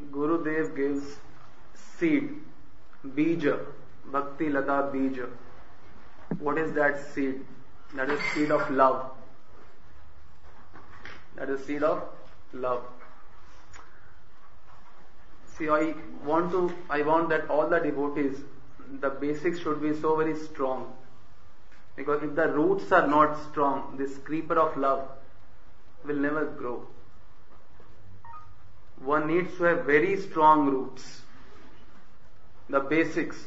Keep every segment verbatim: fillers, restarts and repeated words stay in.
Gurudev gives seed, bija, bhakti lata bija. What is that seed? That is seed of love. That is seed of love. See, I want to, I want that all the devotees, the basics should be so very strong. Because if the roots are not strong, this creeper of love will never grow. One needs to have very strong roots. The basics.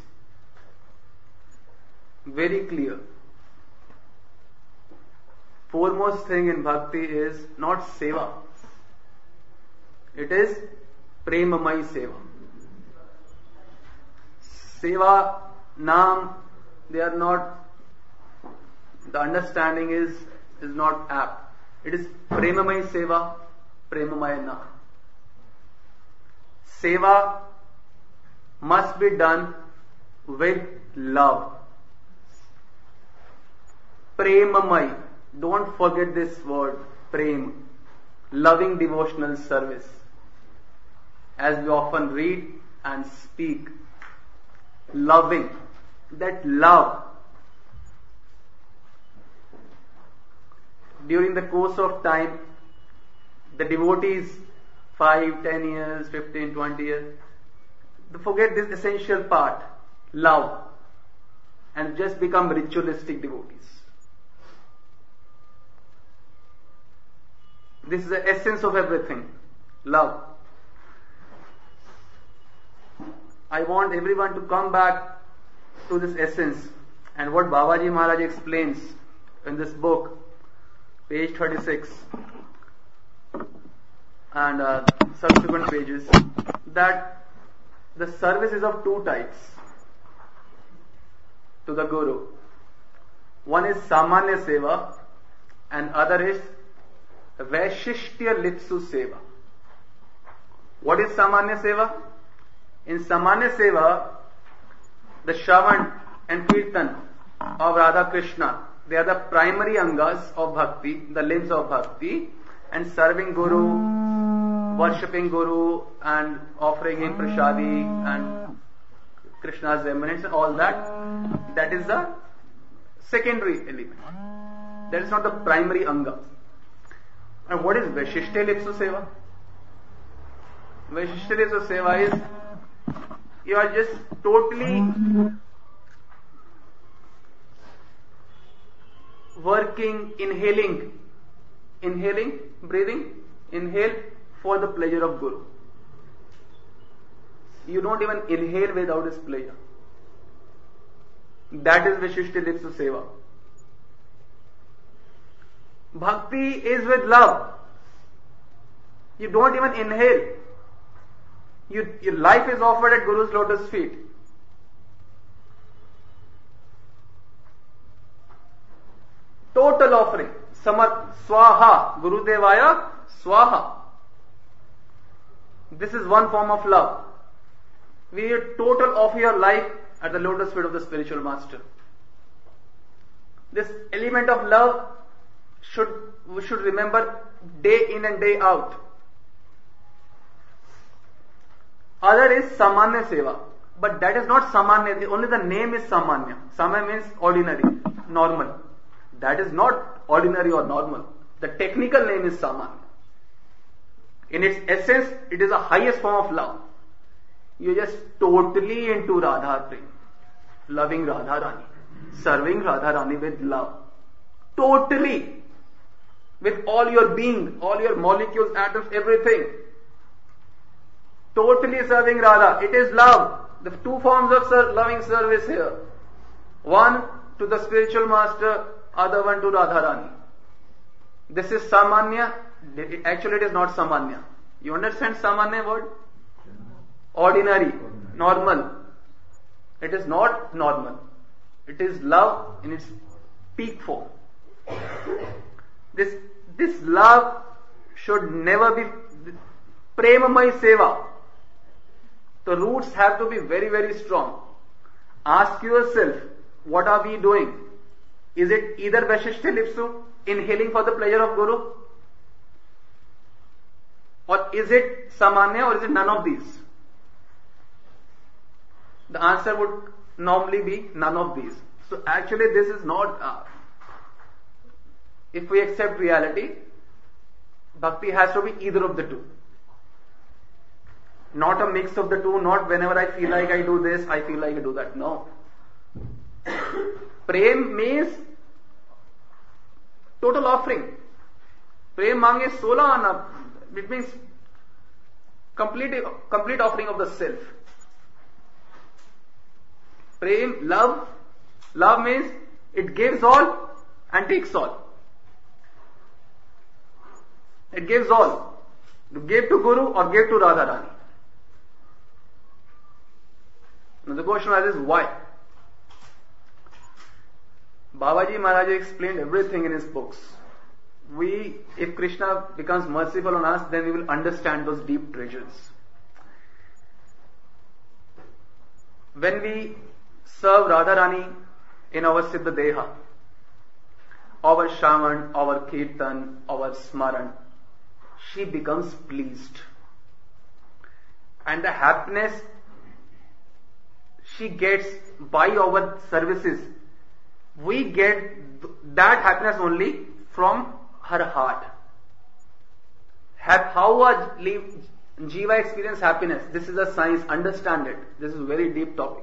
Very clear. Foremost thing in bhakti is not seva. It is premamai seva. Seva, naam, they are not, the understanding is, is not apt. It is premamai seva, premamai naam. Seva must be done with love. Premamai. Don't forget this word, prem. Loving devotional service. As we often read and speak. Loving. That love. During the course of time, the devotees, five, ten years, fifteen, twenty years, they forget this essential part, love, and just become ritualistic devotees. This is the essence of everything, love. I want everyone to come back to this essence and what Babaji Maharaj explains in this book, page thirty-six and uh, subsequent pages, that the service is of two types to the Guru. One is Samanya Seva and other is Vaishishtya Litsu Seva. What is Samanya Seva? In Samanya Seva, the Shravan and Kirtan of Radha Krishna, they are the primary angas of bhakti, the limbs of bhakti, and serving Guru, worshipping Guru, and offering him prasadi and Krishna's eminence and all that, that is the secondary element. That is not the primary anga. And what is Vaishishtya Lipsu Seva? Vaishishtya Lipsu Seva is you are just totally working, inhaling, inhaling, breathing, inhale for the pleasure of Guru. You don't even inhale without his pleasure. That is Vaishishtya Lipsu Seva. Bhakti is with love. You don't even inhale. You, your life is offered at Guru's lotus feet. Total offering. Samat Swaha. Gurudevaya Swaha. This is one form of love. We total offer your life at the lotus feet of the spiritual master. This element of love should we should remember day in and day out. Other is Samanya Seva. But that is not Samanya. Only the name is Samanya. Samanya means ordinary, normal. That is not ordinary or normal. The technical name is Samanya. In its essence, it is the highest form of love. You are just totally into Radha Prem. Loving Radha Rani. Serving Radha Rani with love. Totally. With all your being, all your molecules, atoms, everything. Totally serving Radha. It is love. The two forms of ser- loving service here. One to the spiritual master, other one to Radharani. This is Samanya. Actually it is not Samanya. You understand Samanya word? Ordinary, normal. It is not normal. It is love in its peak form. This, this love should never be Premamai Seva. The roots have to be very, very strong. Ask yourself, what are we doing? Is it either Vaishishtya Lipsu, inhaling for the pleasure of Guru? Or is it samanya or is it none of these? The answer would normally be none of these. So actually this is not, uh, if we accept reality, bhakti has to be either of the two. Not a mix of the two, not whenever I feel like I do this, I feel like I do that. No. Prem means total offering. Prem mange sola ana. It means complete, complete offering of the self. Prem, love. Love means it gives all and takes all. It gives all. You give to Guru or give to Radharani. Now the question is why? Babaji Maharaj explained everything in his books. We, if Krishna becomes merciful on us, then we will understand those deep treasures. When we serve Radharani in our Siddha Deha, our Shravan, our Kirtan, our Smaran, she becomes pleased. And the happiness she gets by our services, we get that happiness only from her heart. How a Jiva experience happiness? This is a science, understand it. This is a very deep topic.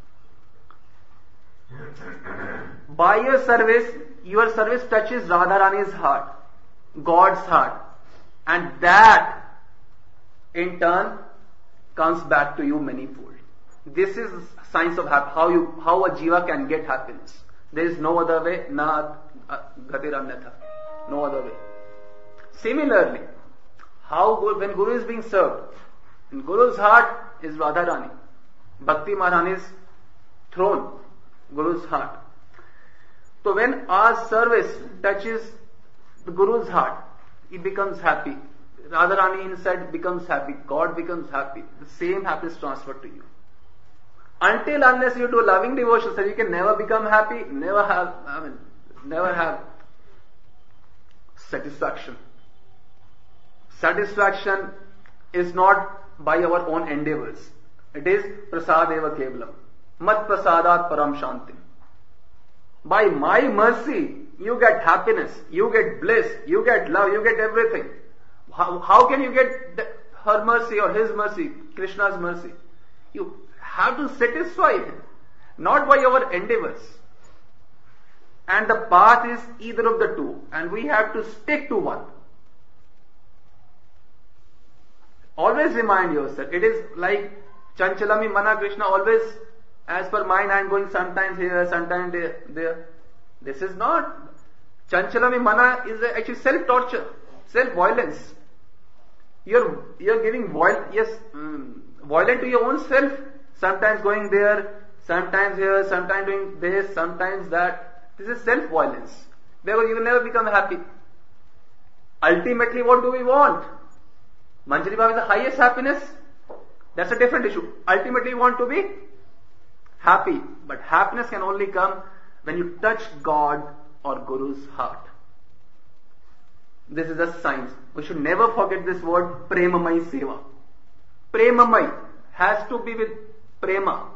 By your service, your service touches Radharani's heart, God's heart, and that in turn comes back to you manifold. This is science of how you how a jiva can get happiness. There is no other way. Na gatir annatha. No other way. Similarly, how when Guru is being served, in Guru's heart is Radharani, Bhakti Maharani's throne, Guru's heart. So when our service touches the Guru's heart, he becomes happy. Radharani inside becomes happy. God becomes happy. The same happiness transferred to you. Until unless you do loving devotion, so you can never become happy, never have, I mean, never have satisfaction. Satisfaction is not by our own endeavors. It is prasadeva kevalam. Mat prasadat param shanti. By my mercy, you get happiness, you get bliss, you get love, you get everything. How, how can you get the, her mercy or his mercy, Krishna's mercy? You have to satisfy him, not by our endeavors. And the path is either of the two, and we have to stick to one. Always remind yourself, it is like Chanchalami Mana Krishna, always as per mind I am going sometimes here, sometimes there. there. This is not. Chanchalami Mana is actually self-torture, self-violence. You're, you're giving viol- yes, um, violent to your own self. Sometimes going there, sometimes here, sometimes doing this, sometimes that. This is self-violence. Therefore you will never become happy. Ultimately what do we want? Manjari Bhav is the highest happiness. That's a different issue. Ultimately we want to be happy. But happiness can only come when you touch God or Guru's heart. This is a science. We should never forget this word Premamai Seva. Premamai has to be with Prema.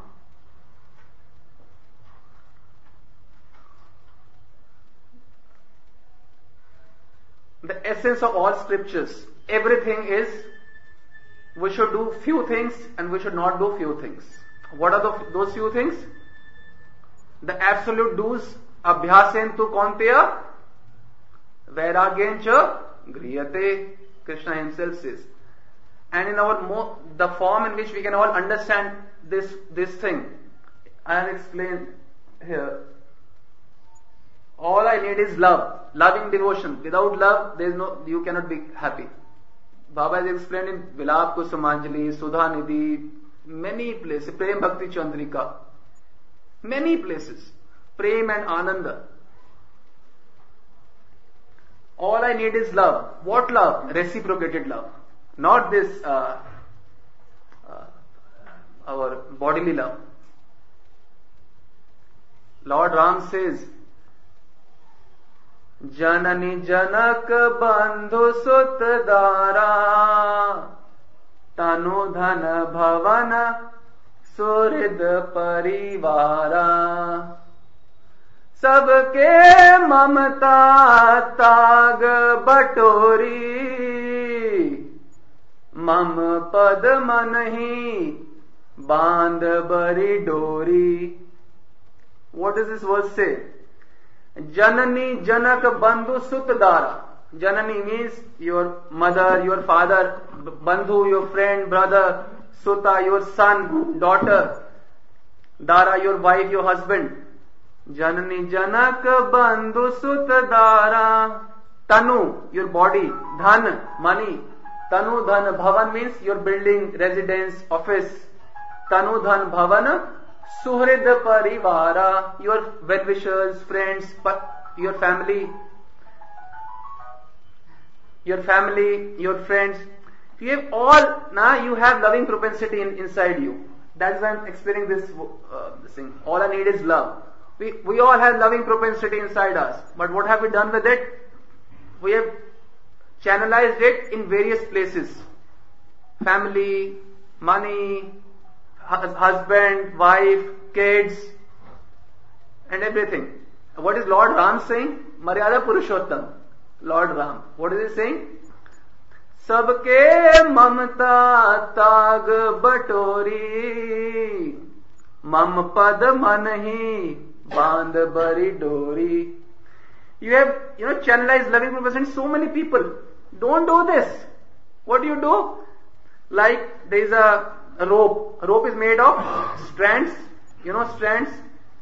The essence of all scriptures, everything is we should do few things and we should not do few things. What are the, those few things? The absolute do's, abhyasentu kaunteya, vairagyancha griyate, Krishna himself says. And in our mo- the form in which we can all understand this this thing, I have explained here. All I need is love, loving devotion. Without love, there is no, you cannot be happy. Baba has explained in Vilap Kusumanjali, Sudha Nidhi, many places, Prem Bhakti Chandrika, many places, Prem and Ananda. All I need is love. What love? Reciprocated love. Not this, uh, uh, our bodily love. Lord Ram says, Janani Janak Bandhu Sut Dara तनु धन भवन सुहृद परिवारा, सबके ममता ताग बटोरी, मम पद मन ही बांध बरी डोरी. What does this verse say? Janani Janak Bandhu Sutadara. Janani means your mother, your father, Bandhu, your friend, brother, Suta, your son, daughter, Dara, your wife, your husband. Janani Janak Bandhu Sutadara. Tanu, your body, Dhan, money. Tanu Dhan Bhavan means your building, residence, office. Tanu Dhan Bhavan Suhrid Parivara, your well-wishers, friends, your family, your family, your friends. You have all, now you have loving propensity in, inside you. That's why I'm explaining this, uh, this thing. All I need is love. We, we all have loving propensity inside us. But what have we done with it? We have channelized it in various places. Family, money, husband, wife, kids, and everything. What is Lord Ram saying? Maryada Purushottam. Lord Ram. What is he saying? Sabke mamta tag batori, mam pad manhi band bari dori. You have, you know, channelized loving propensity in so many people. Don't do this. What do you do? Like there is a A rope. A rope is made of strands, you know, strands,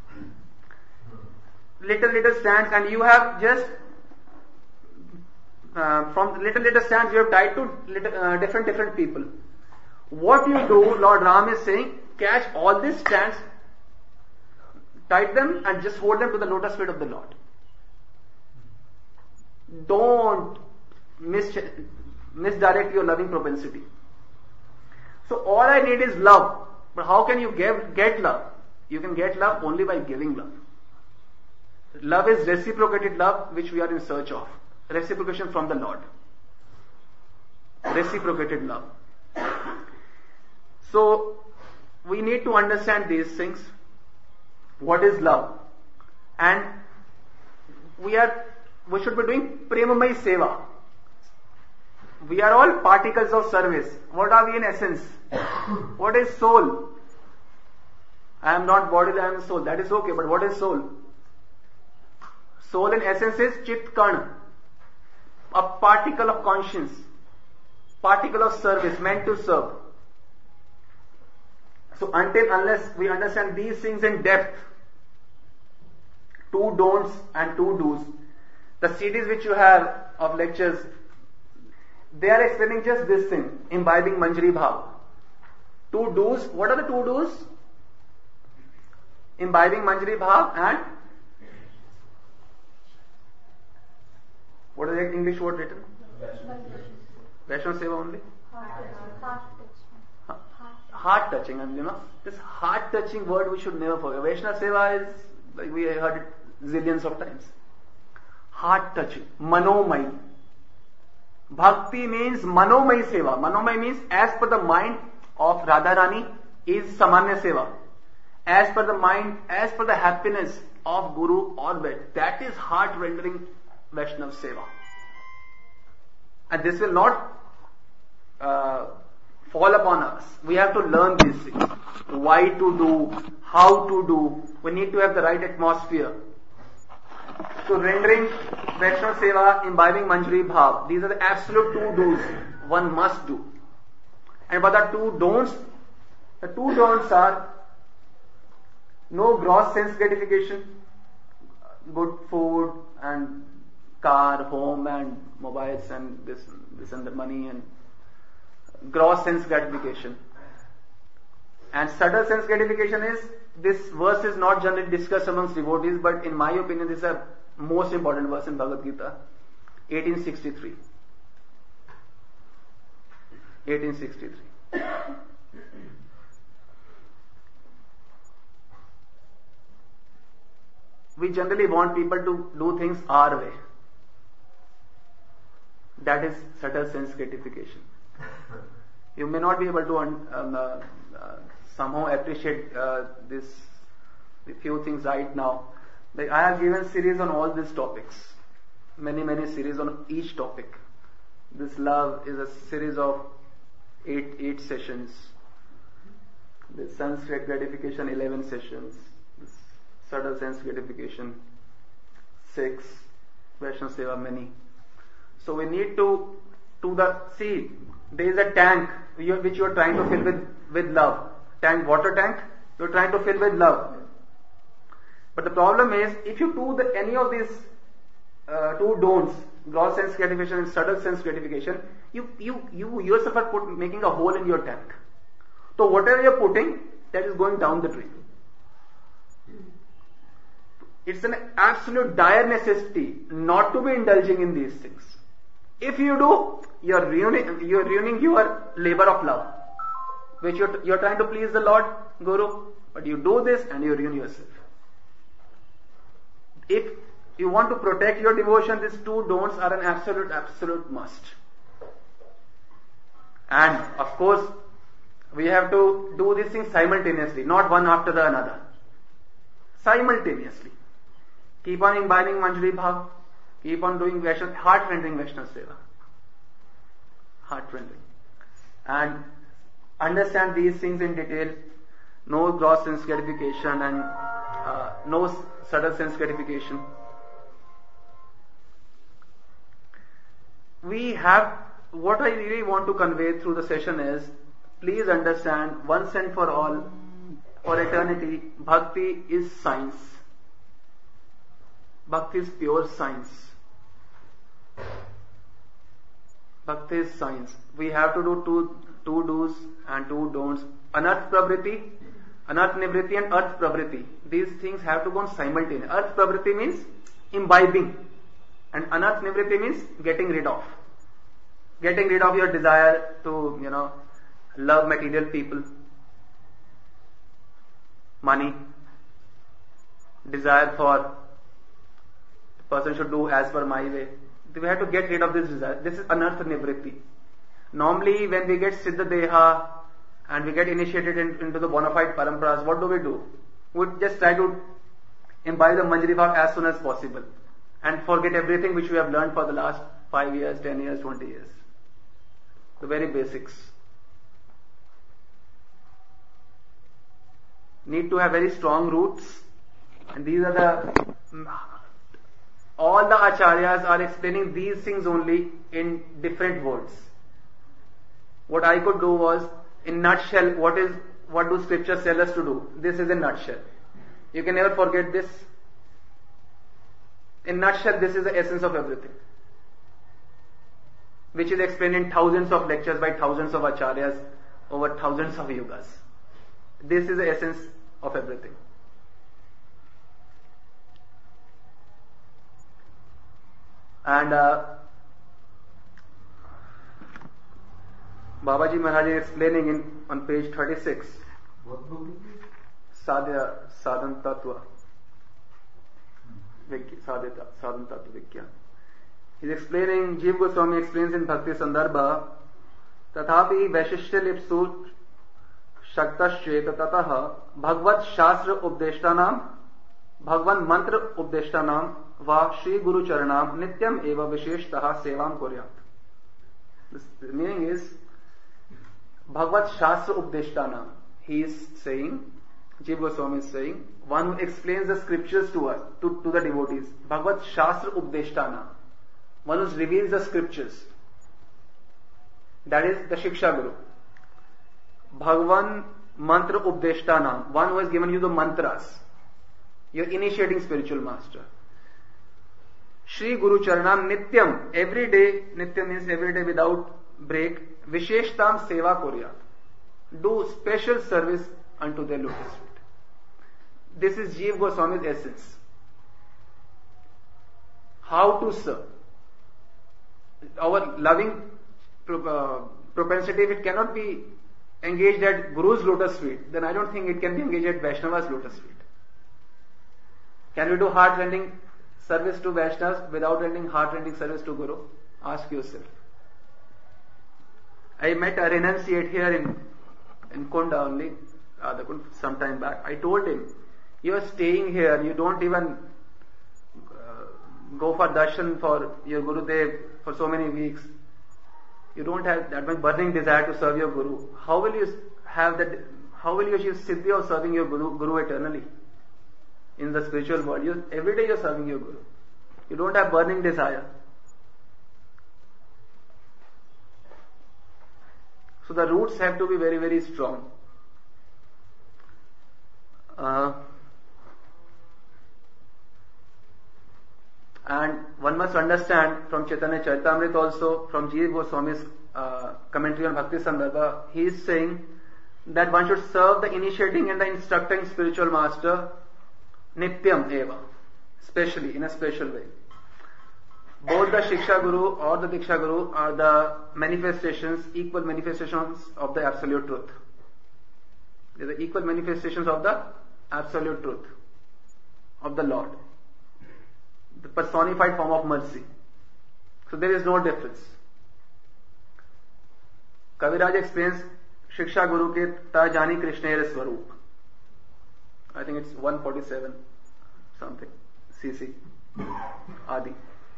little little strands, and you have just uh, from little little strands you have tied to little, uh, different different people. What you do, Lord Ram is saying, catch all these strands, tie them, and just hold them to the lotus feet of the Lord. Don't mis- misdirect your loving propensity. So all I need is love. But how can you get, get love? You can get love only by giving love. Love is reciprocated love, which we are in search of. Reciprocation from the Lord. Reciprocated love. So we need to understand these things. What is love? And we are, we should be doing Premamai Seva. We are all particles of service. What are we in essence? What is soul? I am not body, I am soul. That is okay, but what is soul? Soul in essence is Chit Kan, a particle of conscience, particle of service, meant to serve. So until unless we understand these things in depth, two don'ts and two do's, the C Ds which you have of lectures, they are explaining just this thing, imbibing Manjari Bhav. Two do's, what are the two do's? Imbibing Manjari Bhav and what is the English word written? Vaishnav Seva only? Heart touching, and you know, this heart touching word we should never forget. Vaishnav Seva is, like we heard it zillions of times. Heart touching, Manomai. Bhakti means Manomai Seva. Manomai means as per the mind of Radharani is Samanya Seva. As per the mind, as per the happiness of Guru or Ved. That is heart rendering Vaishnav Seva. And this will not uh, fall upon us. We have to learn these things. Why to do, how to do. We need to have the right atmosphere. So rendering Vaishnav Seva, imbibing Manjari Bhav. These are the absolute two do's one must do. And but the two don'ts, the two don'ts are no gross sense gratification, good food and car, home and mobiles and this, this and the money and gross sense gratification. And subtle sense gratification is, this verse is not generally discussed amongst devotees, but in my opinion this is the most important verse in Bhagavad Gita, eighteen sixty-three. eighteen sixty-three. We generally want people to do things our way. That is subtle sense gratification. You may not be able to un, um, uh, uh, somehow appreciate uh, this few things right now. Like I have given series on all these topics, many many series on each topic. This love is a series of eight eight sessions. The sense gratification, eleven sessions. This subtle sense gratification, six. Vaishnava Seva, many. So we need to, to the, see, there is a tank which you are trying to fill with, with love. Tank, water tank, you are trying to fill with love. But the problem is, if you do the, any of these uh, two don'ts, gross sense gratification and subtle sense gratification, you, you, you yourself are put, making a hole in your tank. So whatever you are putting, that is going down the drain. It's an absolute dire necessity not to be indulging in these things. If you do, you are ruining, you are ruining your labor of love, which you are, you are trying to please the Lord, Guru, but you do this and you ruin yourself. If you want to protect your devotion, these two don'ts are an absolute, absolute must. And of course, we have to do these things simultaneously, not one after the another. Simultaneously. Keep on imbibing Manjari Bhav. Keep on doing Vaishnava, heart-rending Vaishnava Seva. Heart-rending. And understand these things in detail. No gross sense gratification and uh, no subtle sense gratification. We have, what I really want to convey through the session is, please understand once and for all, for eternity, Bhakti is science. Bhakti is pure science. Bhakti is science. We have to do two, two do's and two don'ts. Anarth pravriti, anarth nivriti and arth pravriti. These things have to go on simultaneously. Arth pravriti means imbibing. And anarth nivriti means getting rid of. Getting rid of your desire to, you know, love material people, money, desire for person should do as per my way. We have to get rid of this desire. This is anartha nivritti. Normally, when we get siddha deha and we get initiated in, into the bona fide paramparas, what do we do? We just try to imbibe the Manjari Bhav as soon as possible and forget everything which we have learned for the last five years, ten years, twenty years. The very basics. Need to have very strong roots, and these are the all the acharyas are explaining these things only in different words. What I could do was, in nutshell, what is what do scriptures tell us to do? This is in nutshell. You can never forget this. In nutshell, this is the essence of everything, which is explained in thousands of lectures by thousands of acharyas over thousands of yugas. This is the essence of everything. And uh, Babaji Maharaj is explaining in on page thirty-six. What book is it? Sadhya Sadhan Tattva. Sadhya Sadhan Tattva Vigyan. He is explaining, Jiva Goswami explains in Bhakti Sandarbha, Tathapi Vaishishya Lipsu Shaktashet Tataha Bhagavad Shastra Updeshtanam Bhagwan Mantra Updeshtanam Va Shri Guru Charanam Nityam Eva Visheshtaha Sevam Kuryat. The meaning is Bhagavad Shastra Updeshtanam. He is saying, Jiva Goswami is saying, one who explains the scriptures to us, to, to the devotees. Bhagavad Shastra Updeshtanam. One who reveals the scriptures. That is the Shiksha Guru. Bhagwan Mantra Updeshtanam. One who has given you the mantras. Your initiating spiritual master. Shri Guru Charanam Nityam. Every day, Nityam means every day without break. Visheshtam Seva Kuryat. Do special service unto their lotus feet. This is Jiva Goswami's essence. How to serve. Our loving uh, propensity, if it cannot be engaged at Guru's lotus feet, then I don't think it can be engaged at Vaishnava's lotus feet. Can we do heart-rending service to Vaishnavas without rending heart-rending service to Guru? Ask yourself. I met a renunciate here in in Kunda only, uh, some time back. I told him, you are staying here, you don't even uh, go for darshan for your Gurudev for so many weeks. You don't have that much burning desire to serve your Guru. How will you have that? How will you achieve siddhi of serving your Guru, Guru eternally? In the spiritual world, you, every day you are serving your Guru. You don't have burning desire. So the roots have to be very, very strong. Uh, and one must understand from Chaitanya Charitamrita also, from G. Goswami's uh, commentary on Bhakti Sandarbha, he is saying that one should serve the initiating and the instructing spiritual master Nityam Eva, especially in a special way. Both the Shiksha Guru or the Diksha Guru are the manifestations, equal manifestations of the absolute truth. They are the equal manifestations of the absolute truth of the Lord, the personified form of mercy. So there is no difference. Kaviraj explains Shiksha Guru ke ta jani Krishnera Swarup. I think it's one forty-seven something C C Adi.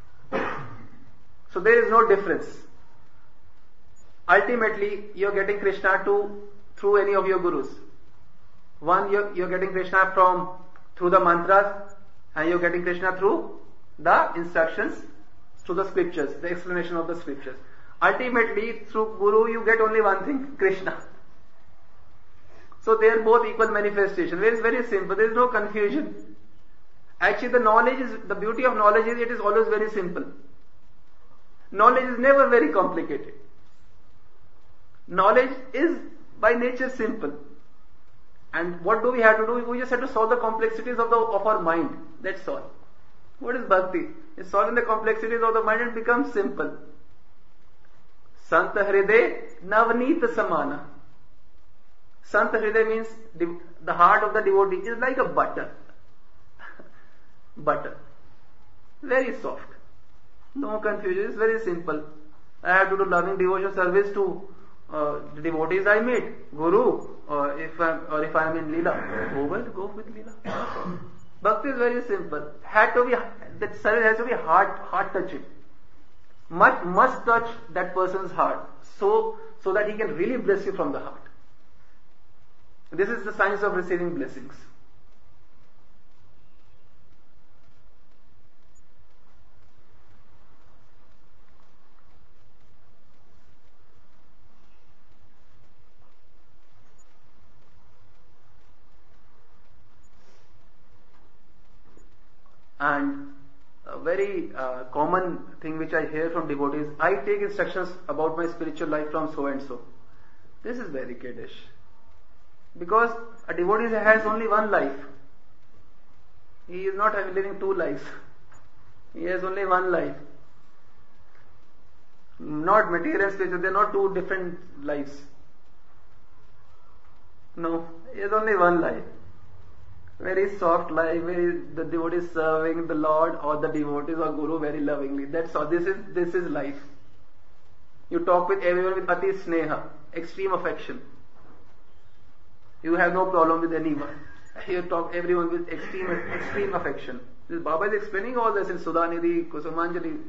So there is no difference. Ultimately, you are getting Krishna to through any of your gurus. One, you are getting Krishna from through the mantras, and you are getting Krishna through the instructions, through the scriptures, the explanation of the scriptures. Ultimately, through Guru, you get only one thing, Krishna. So they are both equal manifestations. It is very simple. There is no confusion. Actually, the knowledge is, the beauty of knowledge is, it is always very simple. Knowledge is never very complicated. Knowledge is by nature simple. And what do we have to do? We just have to solve the complexities of the of our mind. That's all. What is bhakti? It's solving the complexities of the mind and becomes simple. Santa Hriday Navneet Samana. Santa Hriday means the heart of the devotee is like a butter. Butter. Very soft. No confusion. It's very simple. I have to do loving devotion service to uh, the devotees I meet. Guru, or if I'm, or if I'm in Leela. Go well, go with Leela. Bhakti is very simple. Had to be, that service has to be heart, heart touching. Must, must touch that person's heart. So, so that he can really bless you from the heart. This is the science of receiving blessings. And a very uh, common thing which I hear from devotees, I take instructions about my spiritual life from so and so. This is very kiddish. Because a devotee has only one life. He is not living two lives. He has only one life. Not material and spiritual, they are not two different lives. No, he has only one life. Very soft life, very, the devotee is serving the Lord or the devotees or Guru very lovingly. That's all. This is this is life. You talk with everyone with ati sneha, extreme affection. You have no problem with anyone. You talk everyone with extreme extreme affection. This Baba is explaining all this in Sudhanidhi, Kusumanjali.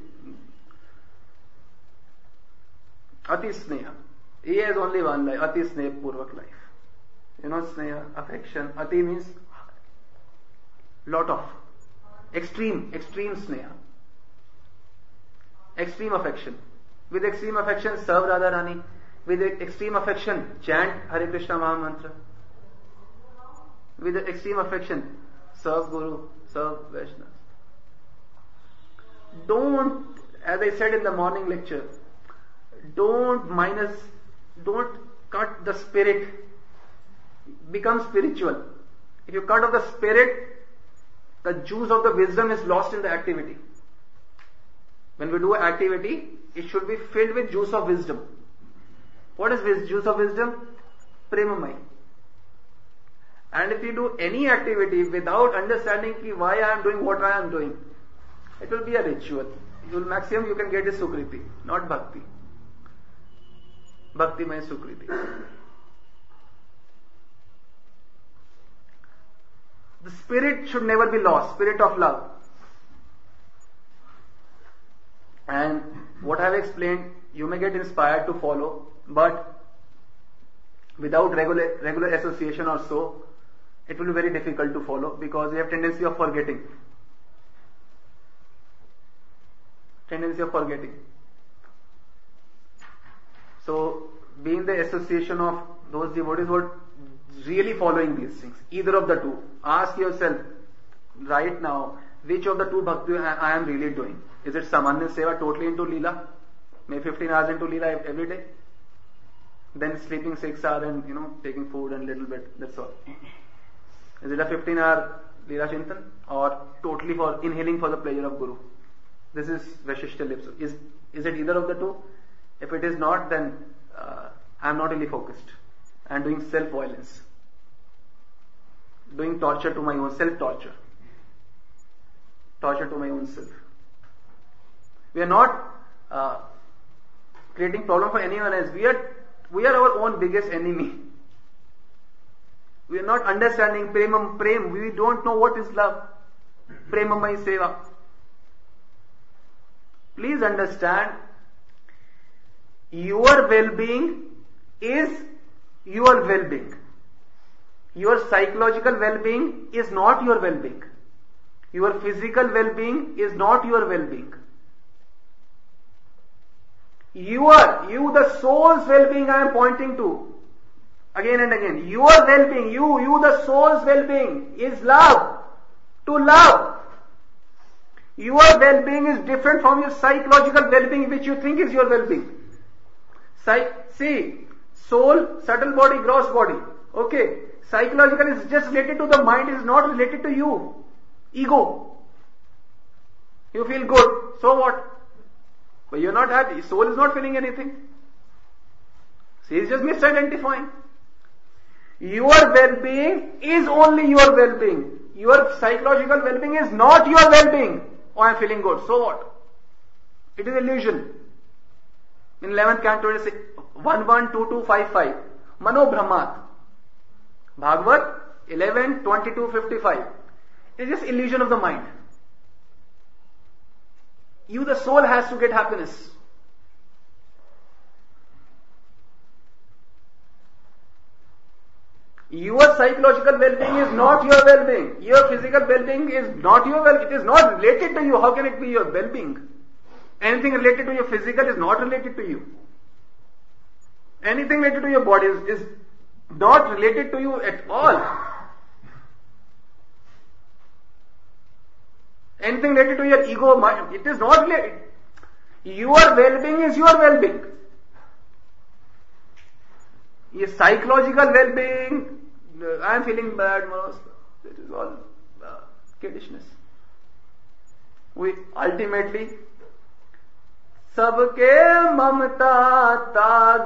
Ati sneha. He has only one life, ati sneha purvak life. You know, sneha, affection. Ati means lot of. Extreme, extreme sneha. Extreme affection. With extreme affection, serve Radharani. With extreme affection, chant Hare Krishna Maha Mantra. With extreme affection, serve Guru, serve Vaishnavas. Don't, as I said in the morning lecture, don't minus, don't cut the spirit. Become spiritual. If you cut off the spirit, the juice of the wisdom is lost in the activity. When we do an activity, it should be filled with juice of wisdom. What is this juice of wisdom? Premamai. And if you do any activity without understanding why I am doing what I am doing, it will be a ritual. You will maximum you can get is Sukriti, not Bhakti. Bhaktimay Sukriti. The spirit should never be lost, spirit of love. And what I have explained, you may get inspired to follow, but without regular, regular association or so, it will be very difficult to follow because we have tendency of forgetting. Tendency of forgetting. So, being the association of those devotees who are really following these things, either of the two, ask yourself right now, which of the two bhakti I am really doing? Is it Samanya Seva, totally into Leela? Maybe fifteen hours into Leela every day? Then sleeping six hours and, you know, taking food and little bit, that's all. Is it a fifteen hour Leela Chintan? Or totally for inhaling for the pleasure of Guru? This is Vaishishtya Lipsu. Is, is it either of the two? If it is not, then uh, I am not really focused. I am doing self-violence. Doing torture to my own, self-torture. Torture to my own self. We are not uh, creating problem for anyone else. We are, we are our own biggest enemy. We are not understanding Premam Prem. We don't know what is love. Premamai Seva. Please understand, your well-being is your well-being. Your psychological well-being is not your well-being. Your physical well-being is not your well-being. Your, you, the soul's well-being I am pointing to. Again and again. Your well-being, you, you, the soul's well-being is love. To love. Your well-being is different from your psychological well-being which you think is your well-being. Psych- see, soul, subtle body, gross body. Okay. Psychological is just related to the mind, it is not related to you. Ego. You feel good, so what? But you're not happy. Soul is not feeling anything. See, it's just misidentifying. Your well-being is only your well-being. Your psychological well-being is not your well-being. Oh, I'm feeling good. So what? It is illusion. In eleventh canto, it is one one two two five five. Mano Brahmat. Bhagavad eleven twenty-two fifty-five. It is just illusion of the mind. You, the soul, has to get happiness. Your psychological well-being is not your well-being. Your physical well-being is not your well. It is not related to you. How can it be your well-being? Anything related to your physical is not related to you. Anything related to your body is, is not related to you at all. Anything related to your ego, mind, it is not related. Your well-being is your well-being. Your psychological well-being, I am feeling bad, it is all uh, kiddishness. We ultimately, सबके ममता ताग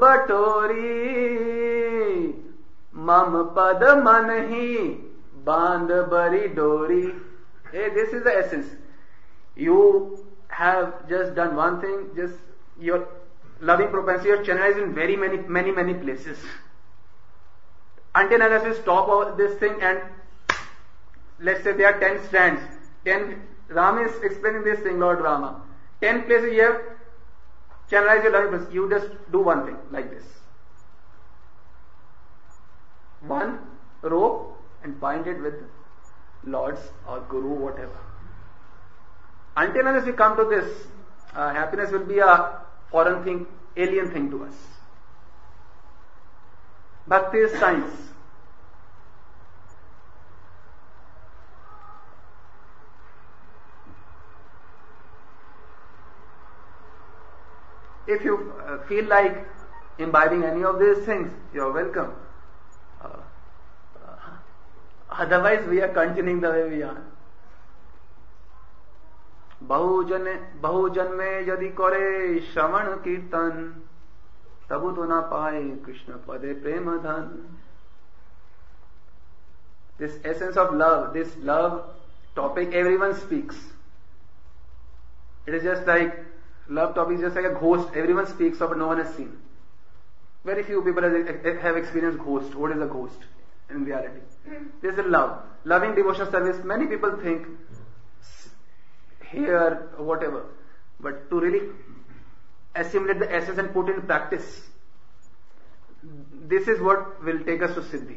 बटोरी, मम पद मन ही बांध बरी डोरी. Hey, this is the essence. You have just done one thing, just your loving propensity, you're channelized in very many, many, many places. Until unless you stop this thing and let's say there are ten strands, ten, Rama is explaining this thing, Lord Rama. Ten places you have channelized your loving propensity. You just do one thing, like this. One rope and bind it with Lords or Guru, whatever. Until unless we come to this, uh, happiness will be a foreign thing, alien thing to us. Bhakti is science. If you uh, feel like imbibing any of these things, you are welcome. Uh, uh, otherwise, we are continuing the way we are. बहुजन बहुजन में यदि करे श्रवण कीर्तन तबु तो ना पाए कृष्ण पदे प्रेम धन. This essence of love, this love topic, everyone speaks. It is just like love topic is just like a ghost. Everyone speaks of, but no one has seen. Very few people have have experienced ghost. What is a ghost in reality? There's a love. Loving devotional service. Many people think here, whatever. But to really assimilate the essence and put in practice, this is what will take us to Siddhi.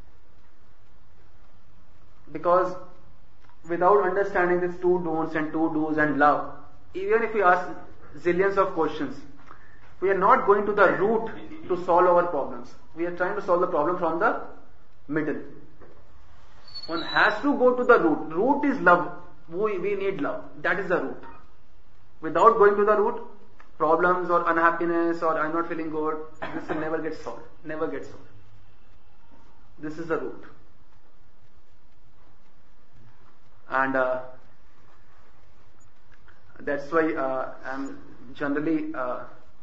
Because without understanding these two don'ts and two do's and love, even if we ask zillions of questions, we are not going to the root to solve our problems. We are trying to solve the problem from the middle. One has to go to the root. Root is love. We, we need love. That is the root. Without going to the root, problems or unhappiness or I'm not feeling good, this will never get solved. Never get solved. This is the root. And uh, that's why uh, I'm generally uh,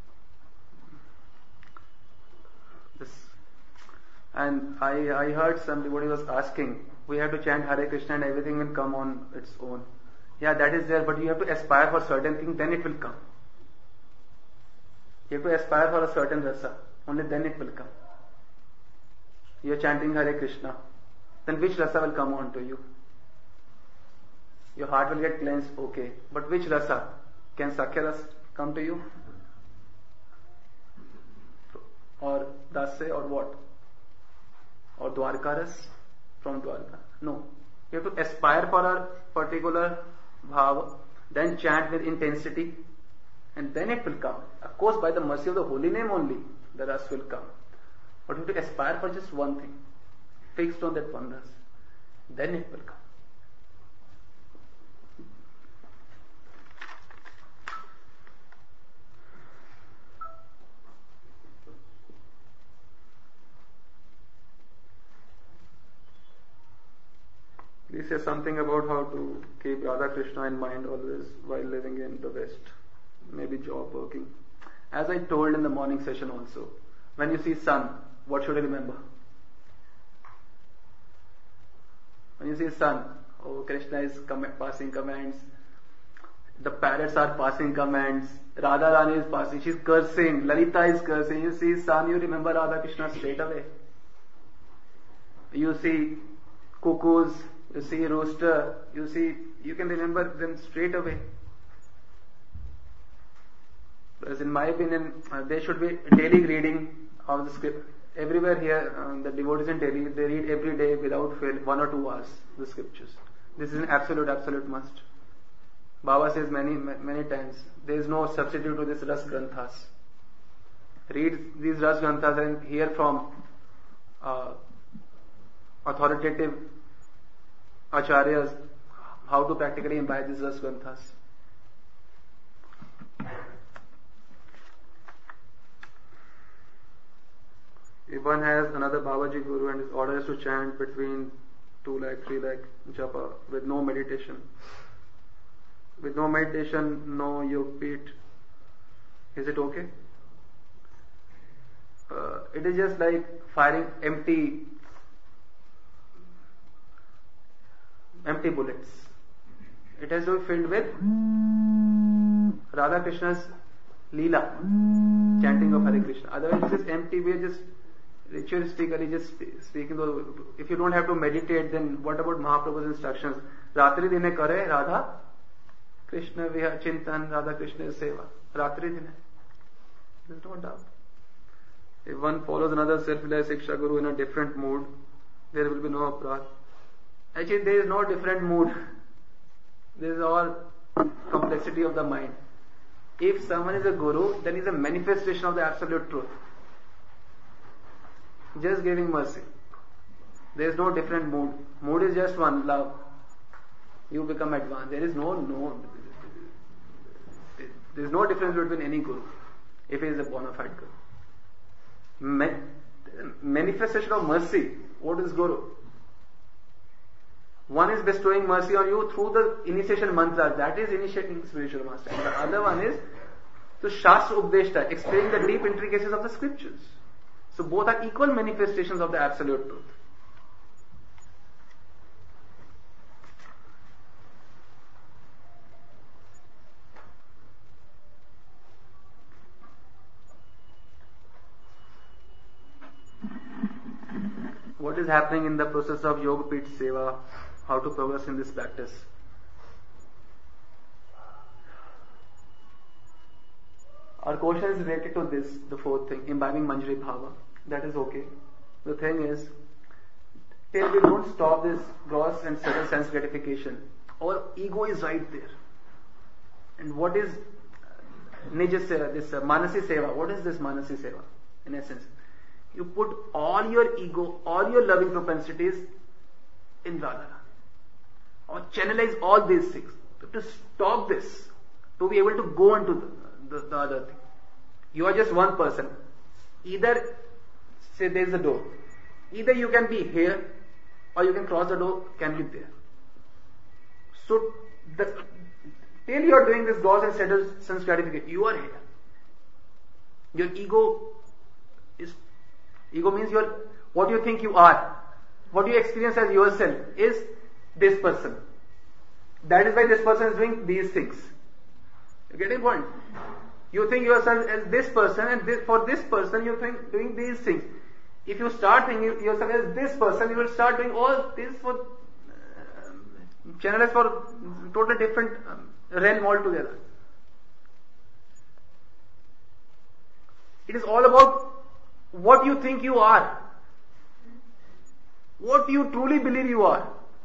this. And I, I heard somebody was asking, we have to chant Hare Krishna and everything will come on its own. Yeah, that is there, but you have to aspire for certain things, then it will come. You have to aspire for a certain rasa, only then it will come. You are chanting Hare Krishna, then which rasa will come on to you? Your heart will get cleansed, okay. But which rasa? Can Sakhya ras come to you? Or Dase or what? Or Dwarka ras from Dwarka? No. You have to aspire for a particular bhava, then chant with intensity, and then it will come. Of course, by the mercy of the holy name only, the ras will come. But you have to aspire for just one thing, fixed on that one ras. Then it will come. He says something about how to keep Radha Krishna in mind always while living in the West. Maybe job, working. As I told in the morning session also, when you see sun, what should you remember? When you see sun, oh, Krishna is com- passing commands. The parrots are passing commands. Radha Rani is passing. She's cursing. Lalita is cursing. You see sun, you remember Radha Krishna straight away. You see cuckoos, you see rooster, you see, you can remember them straight away. Whereas in my opinion, uh, there should be daily reading of the script. Everywhere here, um, the devotees in Delhi, they read every day without fail, one or two hours, the scriptures. This is an absolute, absolute must. Baba says many, many times, there is no substitute to this Ras Granthas. Read these Ras Granthas and hear from uh, authoritative acharyas how to practically imbibe these Ras Granthas. If one has another Babaji Guru and his order is to chant between two lakh, three lakh japa with no meditation, with no meditation, no yogpeet, is it okay? Uh, it is just like firing empty, empty bullets. It has to be filled with Radha Krishna's Leela, chanting of Hare Krishna. Otherwise, it is empty. We are just ritualistically just speaking. If you don't have to meditate, then what about Mahaprabhu's instructions? Ratri dine kare Radha Krishna viha chintan, Radha Krishna seva. Ratri dine. There's no doubt. If one follows another self-realized Shiksha Guru in a different mood, there will be no aparadh. Actually, there is no different mood. There is all complexity of the mind. If someone is a guru, then he is a manifestation of the absolute truth. Just giving mercy. There is no different mood. Mood is just one, love. You become advanced. There is no, no, there is no difference between any guru, if he is a bona fide guru. Man, manifestation of mercy. What is guru? One is bestowing mercy on you through the initiation mantra. That is initiating spiritual master. And the other one is to Shastra Updeshta, explaining the deep intricacies of the scriptures. So both are equal manifestations of the absolute truth. what is happening in the process of Yoga Pit Seva, how to progress in this practice. Our question is related to this, the fourth thing, imbibing Manjari Bhava. That is okay. The thing is, till we don't stop this gross and subtle sense gratification, our ego is right there. And what is Nija Seva, this uh, Manasi Seva? What is this Manasi Seva? In essence, you put all your ego, all your loving propensities in Radha, or channelize all these things. You have to stop this to be able to go into the, the, the other thing. You are just one person. Either, say there is a door. Either you can be here, or you can cross the door, can be there. So, the, till you are doing this gross and subtle sense gratification, you are here. Your ego is, ego means your, what you think you are, what you experience as yourself is this person. That is why this person is doing these things. You get the point? You think yourself as this person, and this, for this person you think doing these things. If you start thinking yourself as this person, you will start doing all this for uh, channelized for totally different um, realm altogether. It is all about what you think you are, what you truly believe you are.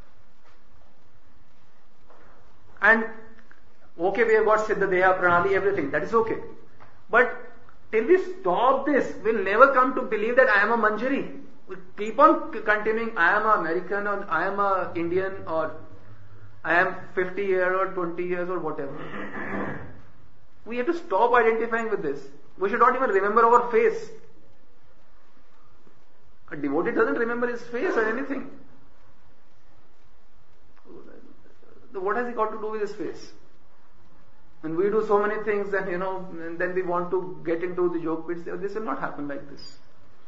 And okay, we have got Siddha Deha, Pranali, everything, that is okay. But till we stop this, we'll never come to believe that I am a Manjari. We keep on continuing, I am an American, or I am an Indian, or I am fifty years or twenty years or whatever. We have to stop identifying with this. We should not even remember our face. A devotee doesn't remember his face or anything. What has he got to do with his face? And we do so many things, and you know, and then we want to get into the yoga pits. This will not happen like this.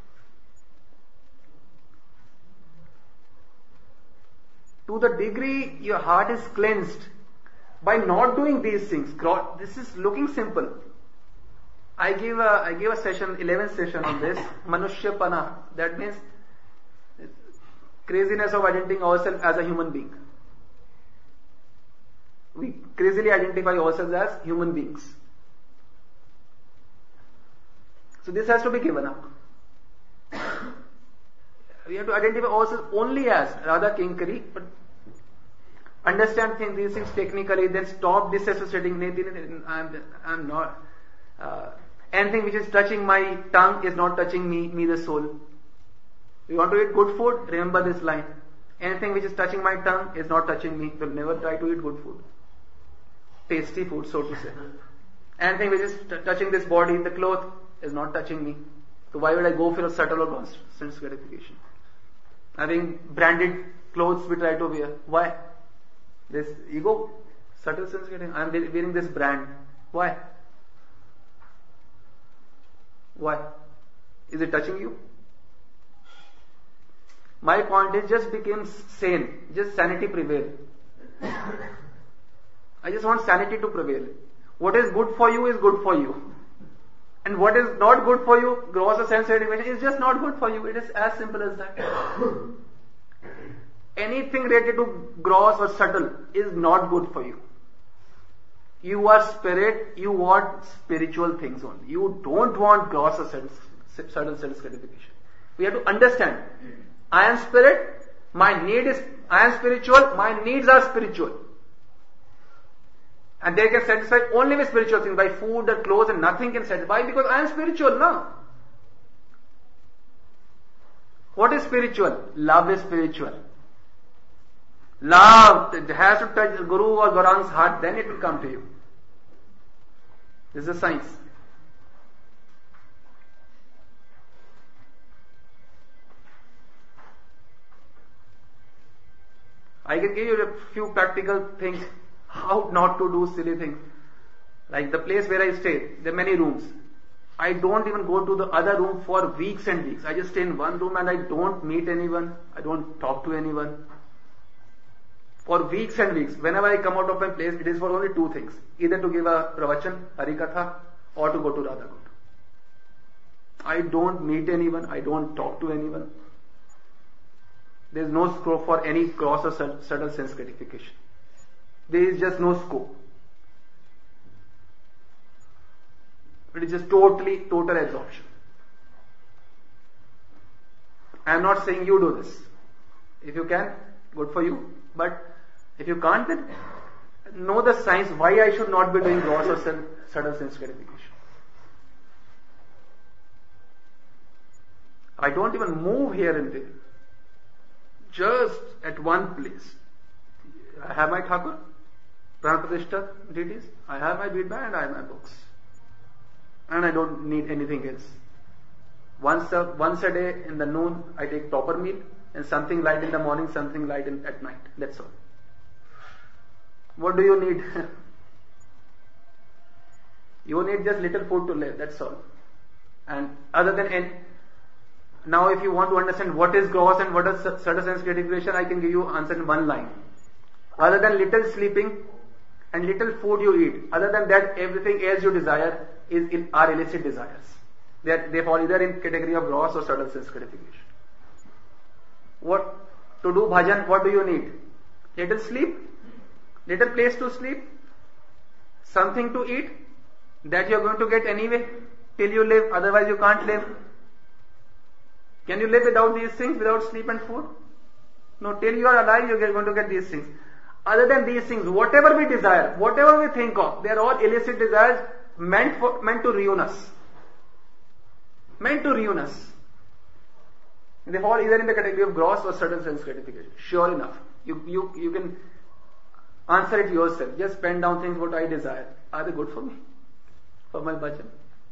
To the degree your heart is cleansed by not doing these things, this is looking simple. I gave a I gave a session, eleventh session on this, Manushya-pana. That means craziness of identifying ourselves as a human being. We crazily identify ourselves as human beings. So this has to be given up. We have to identify ourselves only as Radha Kinkari, but understand things, these things technically, then stop disassociating. I'm, I'm not. Uh, anything which is touching my tongue is not touching me, me the soul. You want to eat good food? Remember this line. Anything which is touching my tongue is not touching me. Will never try to eat good food. Tasty food, so to say. Anything which is t- touching this body, the cloth, is not touching me. So why would I go for a subtle or gross sense gratification? Having branded clothes we try to wear. Why? This ego, subtle sense gratification. I am wearing this brand. Why? Why? Is it touching you? My point is, just become sane. Just sanity prevail. I just want sanity to prevail. What is good for you is good for you. And what is not good for you, gross or sense gratification, is just not good for you. It is as simple as that. Anything related to gross or subtle is not good for you. You are spirit, you want spiritual things only. You don't want gross or subtle sense gratification. We have to understand. I am spirit, my need is, I am spiritual, my needs are spiritual. And they can satisfy only with spiritual things, by food and clothes, and nothing can satisfy, because I am spiritual now. What is spiritual? Love is spiritual. Love, it has to touch the Guru or Gaurang's heart, then it will come to you. This is a science. I can give you a few practical things, how not to do silly things. Like the place where I stay, there are many rooms. I don't even go to the other room for weeks and weeks. I just stay in one room and I don't meet anyone. I don't talk to anyone. For weeks and weeks. Whenever I come out of my place, it is for only two things. Either to give a pravachan, harikatha, or to go to Radha Kund. I don't meet anyone. I don't talk to anyone. There is no scope for any gross or subtle sense gratification. There is just no scope. It is just totally, total absorption. I am not saying you do this. If you can, good for you. But if you can't, then know the science why I should not be doing gross or subtle sense gratification. I don't even move here and there. Just at one place. I have my Thakur, Prana Pratishtha deities, I have my bead band and I have my books. And I don't need anything else. Once a, once a day in the noon, I take proper meal and something light in the morning, something light in, at night. That's all. What do you need? You need just little food to live. That's all. And other than any, now if you want to understand what is gross and what is subtle sense gratification, I can give you answer in one line. Other than little sleeping and little food you eat, other than that, everything else you desire is in, are illicit desires. They, are, they fall either in category of gross or subtle sense gratification. What to do bhajan? What do you need? Little sleep, little place to sleep, something to eat that you are going to get anyway till you live. Otherwise, you can't live. Can you live without these things, without sleep and food? No. Till you are alive, you are going to get these things. Other than these things, whatever we desire, whatever we think of, they are all illicit desires meant for meant to ruin us. Meant to ruin us. They fall either in the category of gross or subtle sense gratification. Sure enough. You, you, you can answer it yourself. Just pen down things what I desire. Are they good for me? For my bhajan?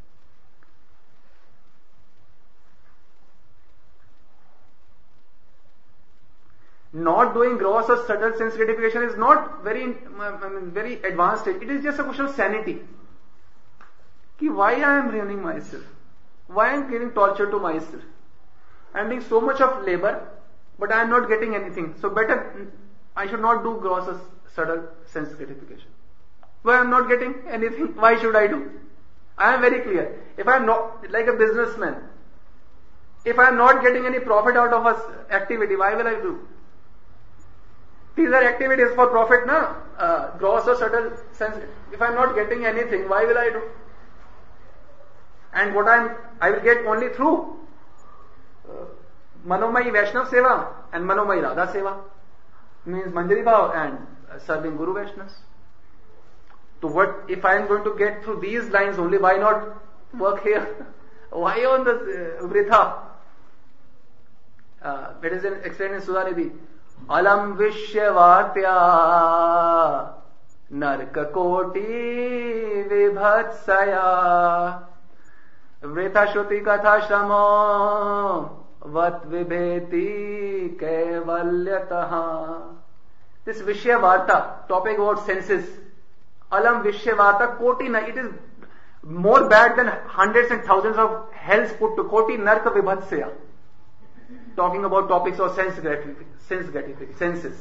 Not doing gross or subtle sense gratification is not very, I mean, very advanced stage. It is just a question of sanity. Ki why I am ruining myself? Why I am giving torture to myself? I am doing so much of labor, but I am not getting anything. So better, I should not do gross or subtle sense gratification. Why I am not getting anything? Why should I do? I am very clear. If I am not, like a businessman, if I am not getting any profit out of a activity, why will I do? These are activities for profit, na? Uh, gross or subtle sense. If I am not getting anything, why will I do? And what I am, I will get only through uh, Manomai Vaishnav Seva and Manomai Radha Seva. Means Manjari Bhav and uh, serving Guru Vaishnavas. So what, if I am going to get through these lines only, why not work here? Why on the uh, Vritha? Uh, it is explained in Sudhanidhi. Alam Vishyavartya Narka Koti Vibhatsaya Vrita Shruti Katha Shramo Vat Vibheti Kevalyataha. This Vishyavarta, topic about senses. Alam Vishyavarta Koti Na, it is more bad than hundreds and thousands of hells put to Koti Narka Vibhatsaya. Talking about topics of sense gratification, sense gratification, senses.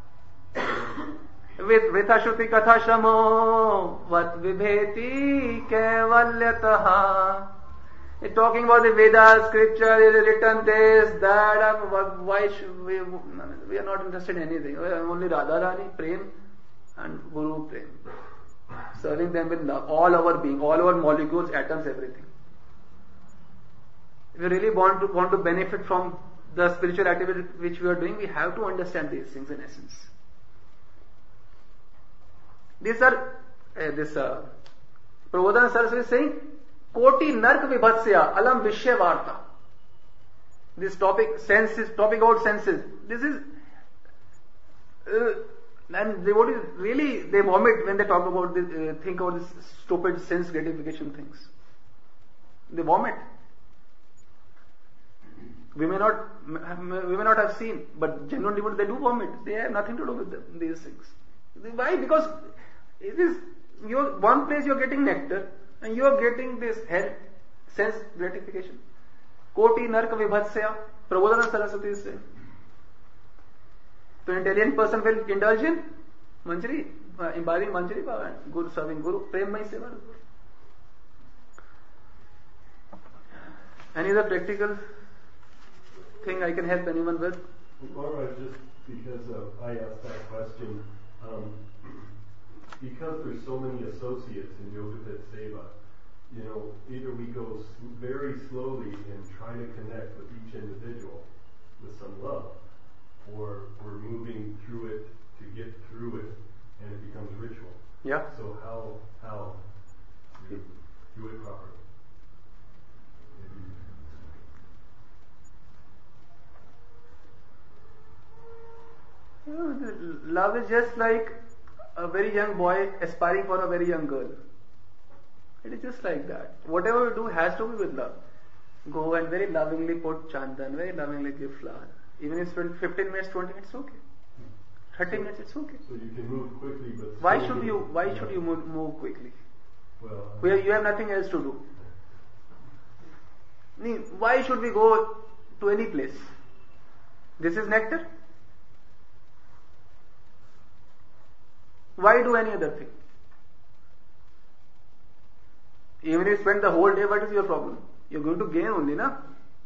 With Vrita Shruti Katha Shamo Vat Vibheti Kevalyataha. It's talking about the Vedas, scripture, it is written this, that, why should we, we are not interested in anything. We are only Radharani, Prem and Guru Prem. Serving them with love, all our being, all our molecules, atoms, everything. If we really want to, want to benefit from the spiritual activity which we are doing, we have to understand these things in essence. These are, uh, this uh, Prabodhana Saraswati is saying, Koti Nark Vibhatsya Alam Vishyavarta. This topic, senses, topic about senses. This is, uh, and devotees really, they vomit when they talk about this, uh, think about this stupid sense gratification things. They vomit. We may not, we may not have seen, but genuine devotees, they do vomit. They have nothing to do with them, these things. Why? Because it is, you're, one place you're getting nectar, and you are getting this health, sense gratification. Koti Narka Vibhatsya, Prabodhana Saraswati is saying. So intelligent person will indulge in Manjari, uh, imbibing Manjari Bhava and Guru, serving Guru, Premmai Seva. Any other practical thing I can help anyone with? Laura, just because of, I asked that question, um, because there's so many associates in Yogapith Seva, you know, either we go s- very slowly and try to connect with each individual with some love, or we're moving through it to get through it, and it becomes ritual. Yeah. So how how to do it properly? You know, the love is just like a very young boy aspiring for a very young girl. It is just like that. Whatever we do has to be with love. Go and very lovingly put chandan, very lovingly give flower. Even if it's fifteen minutes, twenty minutes, okay. thirty minutes, it's okay. So you can move quickly, but Why slowly. should you? Why Yeah. should you move, move quickly? Well, I- Where you have nothing else to do. Nee, Why should we go to any place? This is nectar. Why do any other thing? Even if you spend the whole day, what is your problem? You're going to gain only, na?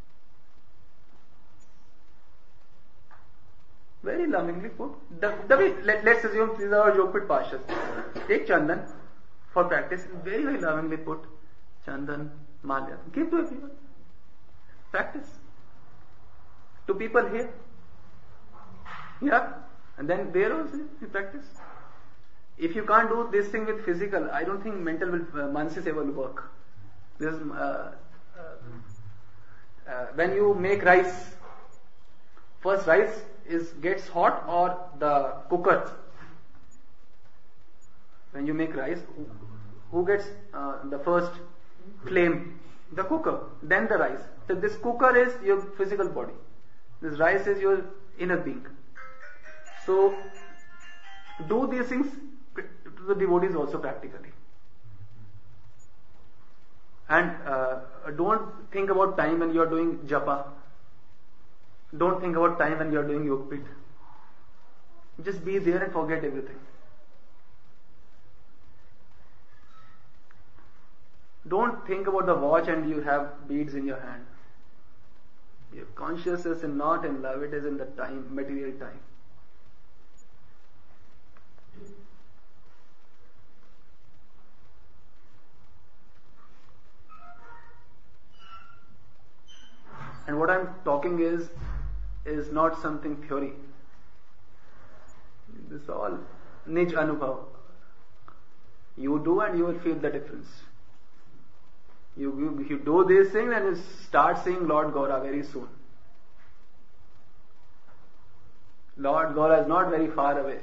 Very lovingly put. The, the way, let, let's assume these are our Yogapith pashas. Take chandan for practice. Very, very lovingly put chandan, malya. Give to everyone. Practice. To people here. Yeah. And then there also you practice. If you can't do this thing with physical, I don't think mental will, uh, manasi seva will work. This is, uh, uh, uh, when you make rice, first rice is gets hot or the cooker. When you make rice, who gets uh, the first flame? The cooker. Then the rice. So this cooker is your physical body. This rice is your inner being. So do these things to the devotees also practically. And uh, don't think about time when you are doing japa. Don't think about time when you are doing Yogapith. Just be there and forget everything. Don't think about the watch and you have beads in your hand. Your consciousness is not in love, it is in the time, material time. And what I'm talking is, is not something theory. This is all Nij Anubhav. You do and you will feel the difference. You, you, you do this thing and you start seeing Lord Gaura very soon. Lord Gaura is not very far away.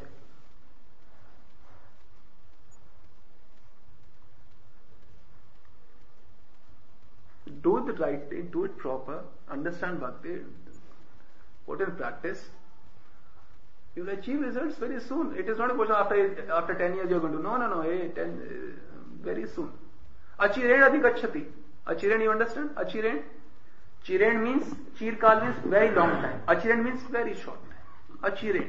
Do the right thing, do it proper, understand bhakti, put in practice. You will achieve results very soon. It is not a question after after ten years you are going to. No, no, no. Hey, ten, uh, very soon. Achiren adhikachati. Achiren, you understand? Achiren. Chiren means, chirkal means very long time. Achiren means very short time. Achiren.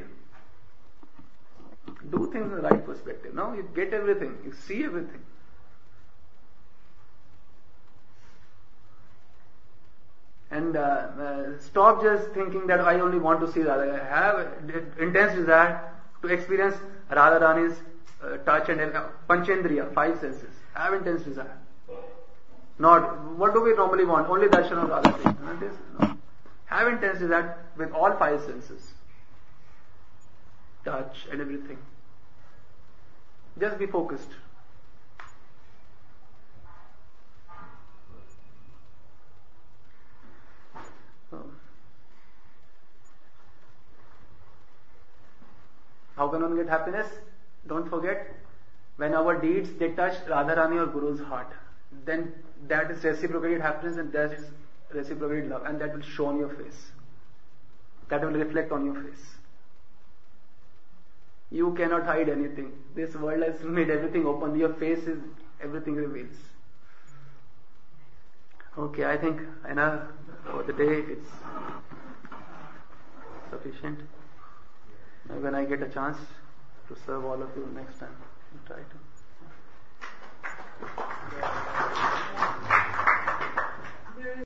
Do things in the right perspective. Now you get everything. You see everything. And uh, uh, stop just thinking that I only want to see Radha. Have intense desire to experience Radharani's uh, touch and uh, Panchendriya, five senses. Have intense desire. Not, what do we normally want? Only darshan of Radha Krishna. This, no. Have intense desire with all five senses. Touch and everything. Just be focused. How can one get happiness? Don't forget, when our deeds they touch Radharani or Guru's heart, then that is reciprocated happiness and that is reciprocated love, and that will show on your face. That will reflect on your face. You cannot hide anything. This world has made everything open. Your face is, everything reveals. Okay, I think enough for the day. It's sufficient. When I get a chance to serve all of you next time, I'll try to.